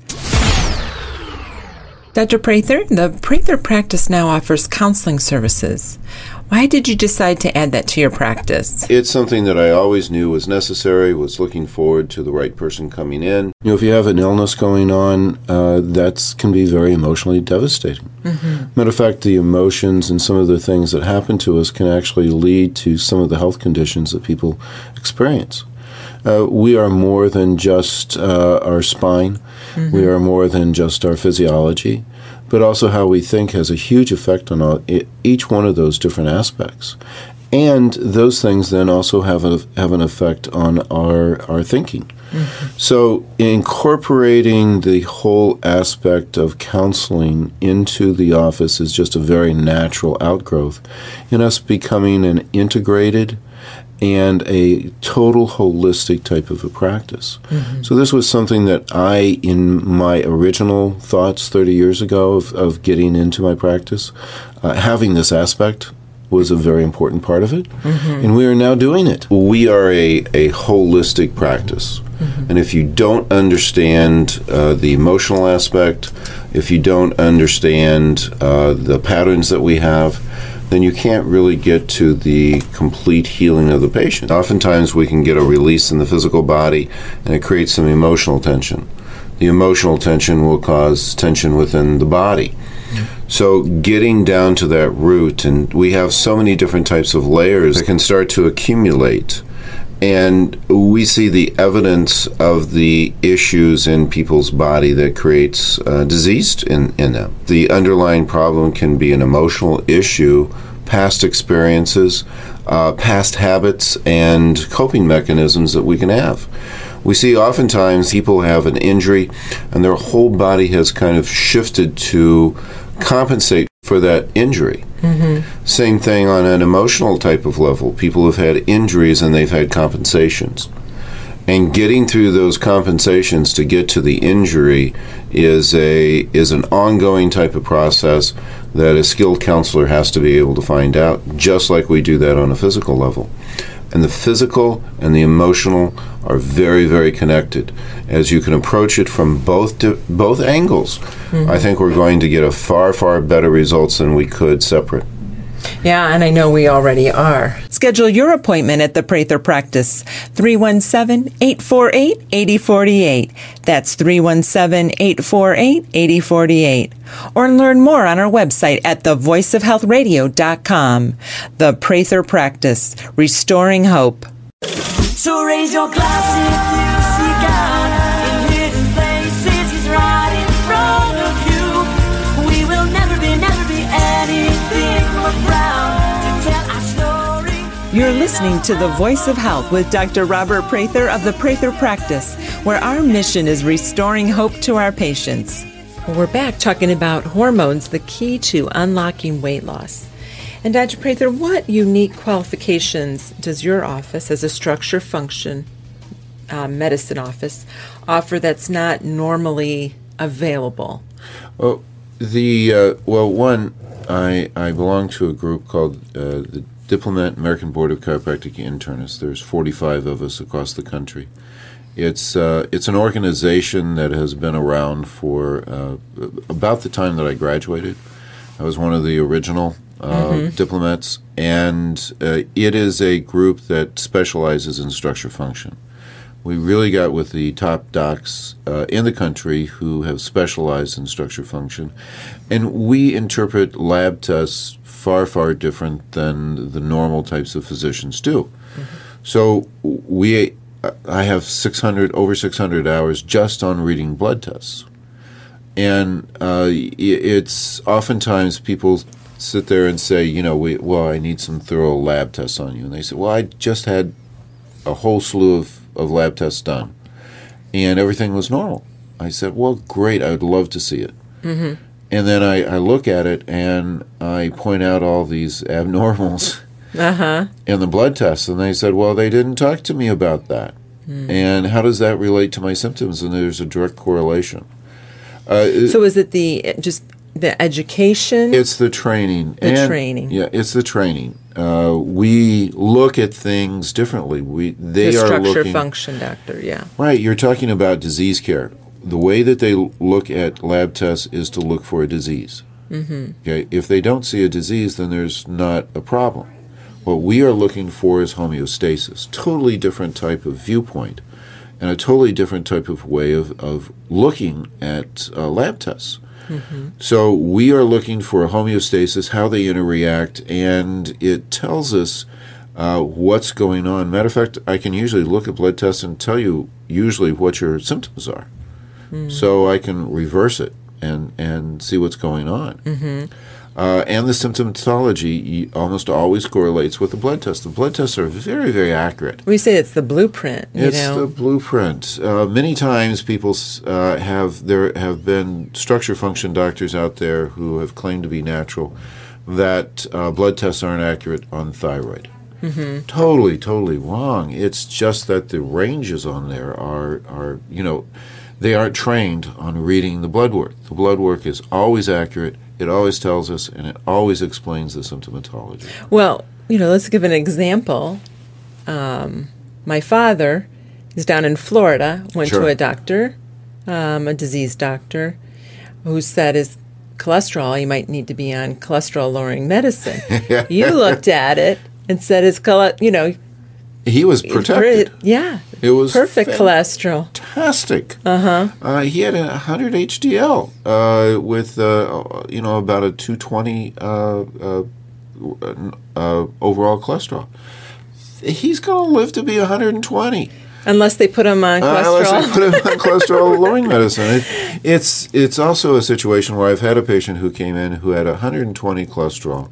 Doctor Prather, the Prather Practice now offers counseling services. Why did you decide to add that to your practice? It's something that I always knew was necessary, was looking forward to the right person coming in. You know, if you have an illness going on, uh, that can be very emotionally devastating. Mm-hmm. Matter of fact, the emotions and some of the things that happen to us can actually lead to some of the health conditions that people experience. Uh, we are more than just uh, our spine. Mm-hmm. We are more than just our physiology, but also how we think has a huge effect on all, each one of those different aspects. And those things then also have a, have an effect on our, our thinking. Mm-hmm. So incorporating the whole aspect of counseling into the office is just a very natural outgrowth in us becoming an integrated and a total holistic type of a practice. Mm-hmm. So this was something that I, in my original thoughts thirty years ago of, of getting into my practice, uh, having this aspect was a very important part of it, mm-hmm. and we are now doing it. We are a, a holistic practice, mm-hmm. and if you don't understand uh, the emotional aspect, if you don't understand uh, the patterns that we have, then you can't really get to the complete healing of the patient. Oftentimes we can get a release in the physical body, and it creates some emotional tension. The emotional tension will cause tension within the body. So getting down to that root, and we have so many different types of layers that can start to accumulate. And we see the evidence of the issues in people's body that creates uh, disease in, in them. The underlying problem can be an emotional issue, past experiences, uh, past habits, and coping mechanisms that we can have. We see oftentimes people have an injury and their whole body has kind of shifted to compensate for that injury. Mm-hmm. Same thing on an emotional type of level. People have had injuries and they've had compensations. And getting through those compensations to get to the injury is a is an ongoing type of process that a skilled counselor has to be able to find out, just like we do that on a physical level. And the physical and the emotional are very, very connected. As you can approach it from both di- both angles, mm-hmm. I think we're going to get a far, far better results than we could separate. Yeah, and I know we already are. Schedule your appointment at the Prather Practice, three one seven, eight four eight, eight zero four eight. That's three one seven, eight four eight, eight zero four eight. Or learn more on our website at the voice of health radio dot com. The Prather Practice, restoring hope. So raise your glass if you see God in hidden places. He's right in front of you. We will never be, never be anything but proud to tell our story. You're listening to The Voice of Health with Doctor Robert Prather of the Prather Practice, where our mission is restoring hope to our patients. Well, we're back talking about hormones, the key to unlocking weight loss. And Doctor Prather, what unique qualifications does your office as a structure function uh, medicine office offer that's not normally available? Well, the uh, well, one, I I belong to a group called uh, the Diplomat American Board of Chiropractic Internists. There's forty-five of us across the country. It's uh, it's an organization that has been around for uh, about the time that I graduated. I was one of the original uh, mm-hmm. diplomats, and uh, it is a group that specializes in structure function. We really got with the top docs uh, in the country who have specialized in structure function, and we interpret lab tests far, far different than the normal types of physicians do. Mm-hmm. So we, I have six hundred over six hundred hours just on reading blood tests, and uh, it's oftentimes people sit there and say, you know, we, well, I need some thorough lab tests on you, and they say, well, I just had a whole slew of of lab tests done, and everything was normal. I said, well, great, I would love to see it. Mm-hmm. And then I, I look at it, and I point out all these abnormals uh-huh. in the blood tests, and they said, well, they didn't talk to me about that. Mm. And how does that relate to my symptoms? And there's a direct correlation. Uh, so is it the just the education? It's the training. The and, training. Yeah, it's the training. Uh, we look at things differently. We they the are structure looking, function doctor, yeah. Right, you're talking about disease care. The way that they look at lab tests is to look for a disease. Mm-hmm. Okay, if they don't see a disease, then there's not a problem. What we are looking for is homeostasis. Totally different type of viewpoint, and a totally different type of way of, of looking at uh, lab tests. Mm-hmm. So we are looking for a homeostasis, how they interact, and it tells us uh, what's going on. Matter of fact, I can usually look at blood tests and tell you usually what your symptoms are. Mm-hmm. So I can reverse it and, and see what's going on. Mm-hmm. Uh, and the symptomatology almost always correlates with the blood test. The blood tests are very, very accurate. We say it's the blueprint. You it's know? the blueprint. Uh, many times people uh, have there have been structure function doctors out there who have claimed to be natural that uh, blood tests aren't accurate on thyroid. Mm-hmm. Totally, totally wrong. It's just that the ranges on there are are you know they aren't trained on reading the blood work. The blood work is always accurate. It always tells us, and it always explains the symptomatology. Well, you know, let's give an example. Um, my father is down in Florida, went sure. to a doctor, um, a disease doctor, who said his cholesterol, he might need to be on cholesterol-lowering medicine. You looked at it and said his cholesterol, you know. He was protected. Yeah. It was perfect cholesterol. Fantastic. Uh-huh. Uh, he had a one hundred H D L uh, with, uh, you know, about a two twenty uh, uh, uh, overall cholesterol. He's going to live to be one hundred twenty. Unless they put him on cholesterol. Uh, unless they put him on cholesterol-lowering medicine. It, it's, it's also a situation where I've had a patient who came in who had one hundred twenty cholesterol.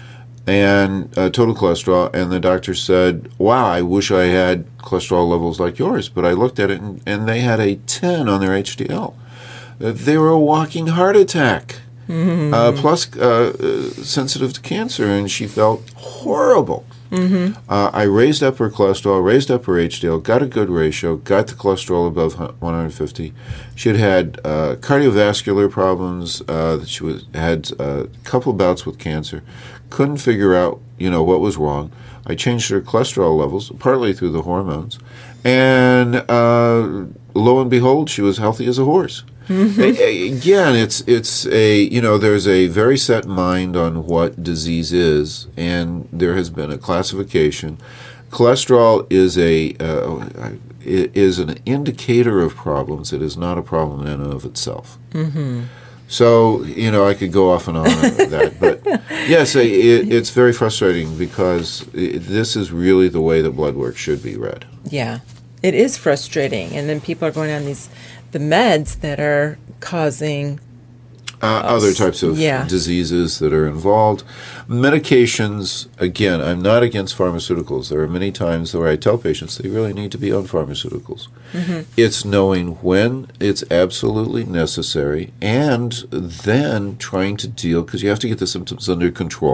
And uh, total cholesterol, and the doctor said, wow, I wish I had cholesterol levels like yours. But I looked at it, and, and they had a ten on their H D L. Uh, they were a walking heart attack, mm-hmm. uh, plus uh, uh, sensitive to cancer, and she felt horrible. Mm-hmm. Uh, I raised up her cholesterol, raised up her H D L, got a good ratio, got the cholesterol above one hundred fifty. She had had uh, cardiovascular problems. Uh, she was, had a couple bouts with cancer. Couldn't figure out, you know, what was wrong. I changed her cholesterol levels, partly through the hormones, and uh, lo and behold, she was healthy as a horse. Mm-hmm. Again, it's it's a you know there's a very set mind on what disease is, and there has been a classification. Cholesterol is a uh, is an indicator of problems. It is not a problem in and of itself. Mm-hmm. So, you know, I could go off and on with that. But, yes, it, it's very frustrating because it, this is really the way that blood work should be read. Yeah, it is frustrating. And then people are going on these the meds that are causing... Uh, other types of yeah. diseases that are involved. Medications, again, I'm not against pharmaceuticals. There are many times where I tell patients they really need to be on pharmaceuticals. Mm-hmm. It's knowing when it's absolutely necessary and then trying to deal, because you have to get the symptoms under control.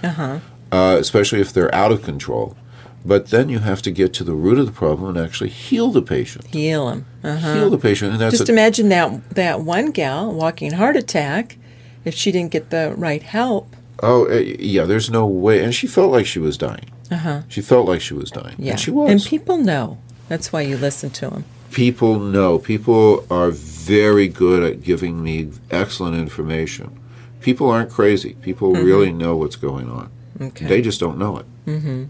Uh-huh. uh, especially if they're out of control. But then you have to get to the root of the problem and actually heal the patient. Heal them. Uh-huh. Heal the patient. And that's Just a, imagine that that one gal walking heart attack, if she didn't get the right help. Oh, uh, yeah, there's no way. And she felt like she was dying. Uh-huh. She felt like she was dying. Yeah. And she was. And people know. That's why you listen to them. People know. People are very good at giving me excellent information. People aren't crazy. People mm-hmm. really know what's going on. Okay. They just don't know it. Mm-hmm.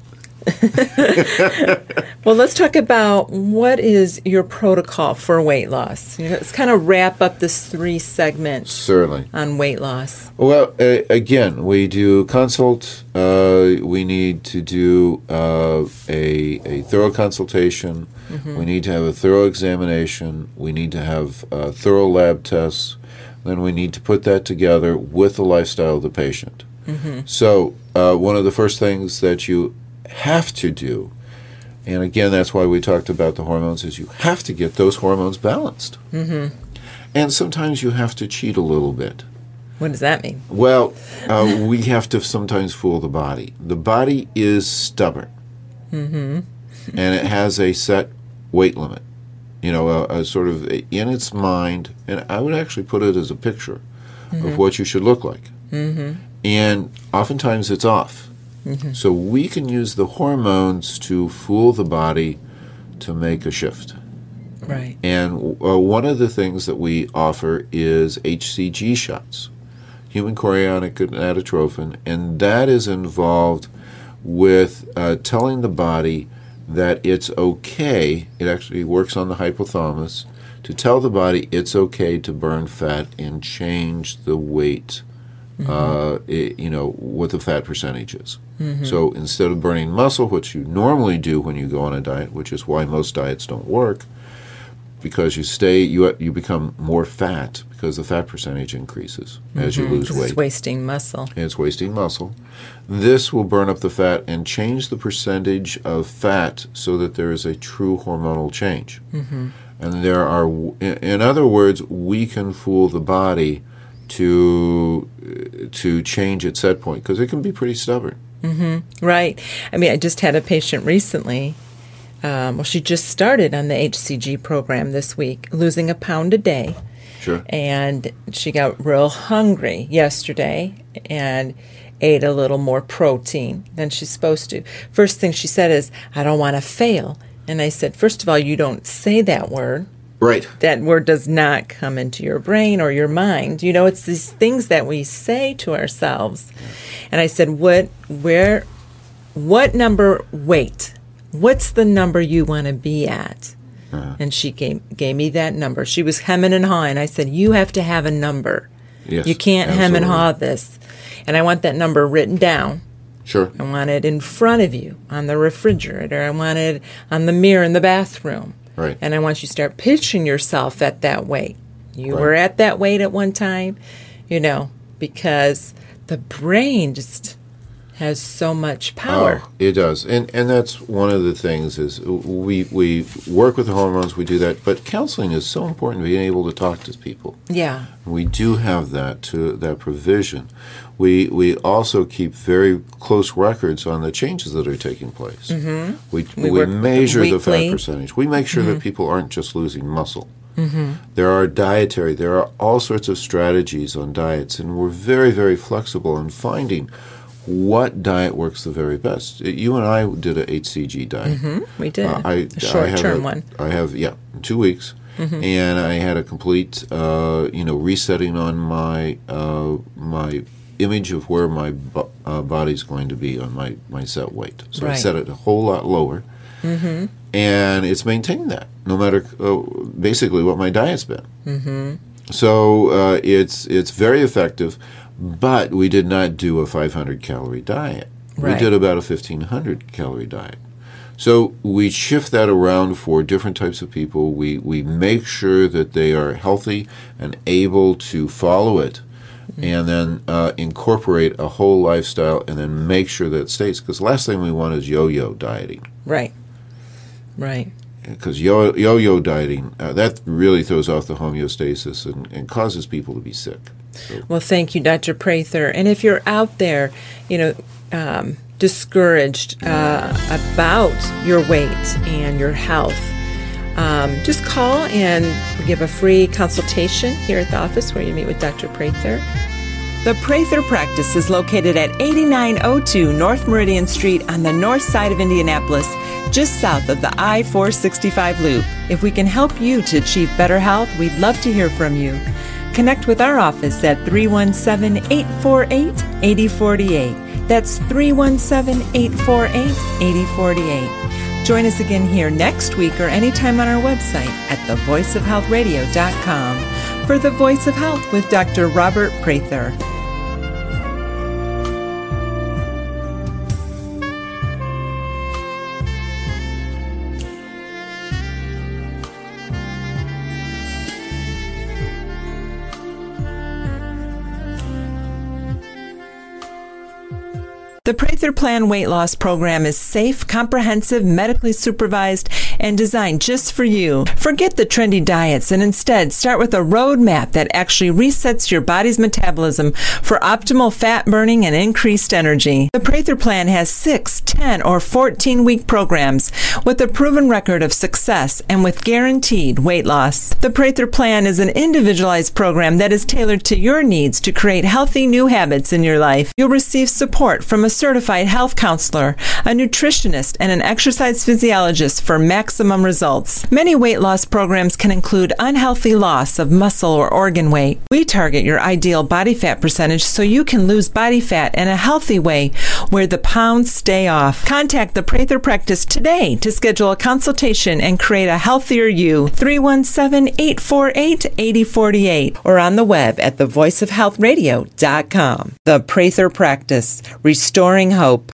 Well, let's talk about what is your protocol for weight loss. You know, let's kind of wrap up this three segments Certainly. on weight loss. Well, uh, again, we do consult. Uh, we need to do uh, a, a thorough consultation. Mm-hmm. We need to have a thorough examination. We need to have uh, thorough lab tests. Then we need to put that together with the lifestyle of the patient. Mm-hmm. So uh, one of the first things that you have to do, and again, that's why we talked about the hormones, is you have to get those hormones balanced. Mm-hmm. And sometimes you have to cheat a little bit. What does that mean? Well, uh, we have to sometimes fool the body. The body is stubborn. Mm-hmm. And it has a set weight limit. You know, a, a sort of a, in its mind, and I would actually put it as a picture mm-hmm. of what you should look like. Mm-hmm. And oftentimes it's off. Mm-hmm. So we can use the hormones to fool the body to make a shift. Right. And uh, one of the things that we offer is H C G shots, human chorionic gonadotrophin, and that is involved with uh, telling the body that it's okay. It actually works on the hypothalamus to tell the body it's okay to burn fat and change the weight. Mm-hmm. Uh, it, you know, what the fat percentage is. Mm-hmm. So instead of burning muscle, which you normally do when you go on a diet, which is why most diets don't work, because you stay, you you become more fat because the fat percentage increases mm-hmm. as you lose weight. It's wasting muscle. And it's wasting muscle. This will burn up the fat and change the percentage of fat so that there is a true hormonal change. Mm-hmm. And there are, in other words, we can fool the body to to change its set point, because it can be pretty stubborn. Mm-hmm. Right. I mean, I just had a patient recently. Um, well, she just started on the H C G program this week, losing a pound a day. Sure. And she got real hungry yesterday and ate a little more protein than she's supposed to. First thing she said is, I don't want to fail. And I said, first of all, you don't say that word. Right. That word does not come into your brain or your mind. You know, it's these things that we say to ourselves. And I said, what, where, what number weight? What's the number you want to be at? Uh-huh. And she gave, gave me that number. She was hemming and hawing. I said, you have to have a number. Yes, you can't absolutely. hem and haw this. And I want that number written down. Sure. I want it in front of you on the refrigerator. I want it on the mirror in the bathroom. Right. And I want you to start picturing yourself at that weight. You right. were at that weight at one time, you know, because the brain just has so much power. Oh, it does. And and that's one of the things is we we work with the hormones, we do that, but counseling is so important, being able to talk to people. Yeah. We do have that to that provision. We we also keep very close records on the changes that are taking place. Mm-hmm. We we, we work measure the fat weekly. percentage. We make sure mm-hmm. that people aren't just losing muscle. Mm-hmm. There are dietary, there are all sorts of strategies on diets, and we're very, very flexible in finding what diet works the very best. You and I did a H C G diet. Mm-hmm. We did. Uh, I, a short-term a, one. I have, yeah, two weeks. Mm-hmm. And I had a complete, uh, you know, resetting on my uh, my image of where my bo- uh, body's going to be on my, my set weight. So right. I set it a whole lot lower. Mm-hmm. And it's maintained that, no matter uh, basically what my diet's been. Mm-hmm. So uh, it's it's very effective, but we did not do a five hundred calorie diet. Right. We did about a fifteen hundred calorie diet. So we shift that around for different types of people. We we make sure that they are healthy and able to follow it, mm-hmm. and then uh, incorporate a whole lifestyle, and then make sure that it stays. Because the last thing we want is yo-yo dieting. Right. Right. Because yo- yo-yo dieting, uh, that really throws off the homeostasis and, and causes people to be sick. So. Well, thank you, Doctor Prather. And if you're out there, you know, um, discouraged uh, about your weight and your health, um, just call and we give a free consultation here at the office where you meet with Doctor Prather. The Prather Practice is located at eighty-nine oh two North Meridian Street on the north side of Indianapolis, just south of the I four sixty-five loop. If we can help you to achieve better health, we'd love to hear from you. Connect with our office at three one seven, eight four eight, eight oh four eight. That's three one seven, eight four eight, eight oh four eight. Join us again here next week or anytime on our website at the voice of health radio dot com for The Voice of Health with Doctor Robert Prather. The Prather Plan weight loss program is safe, comprehensive, medically supervised, and designed just for you. Forget the trendy diets and instead start with a roadmap that actually resets your body's metabolism for optimal fat burning and increased energy. The Prather Plan has six, ten, or fourteen-week programs with a proven record of success and with guaranteed weight loss. The Prather Plan is an individualized program that is tailored to your needs to create healthy new habits in your life. You'll receive support from a certified health counselor, a nutritionist, and an exercise physiologist for maximum results. Many weight loss programs can include unhealthy loss of muscle or organ weight. We target your ideal body fat percentage so you can lose body fat in a healthy way where the pounds stay off. Contact the Prather Practice today to schedule a consultation and create a healthier you. three one seven, eight four eight, eight oh four eight or on the web at the voice of health radio dot com. The Prather Practice, restoring hope.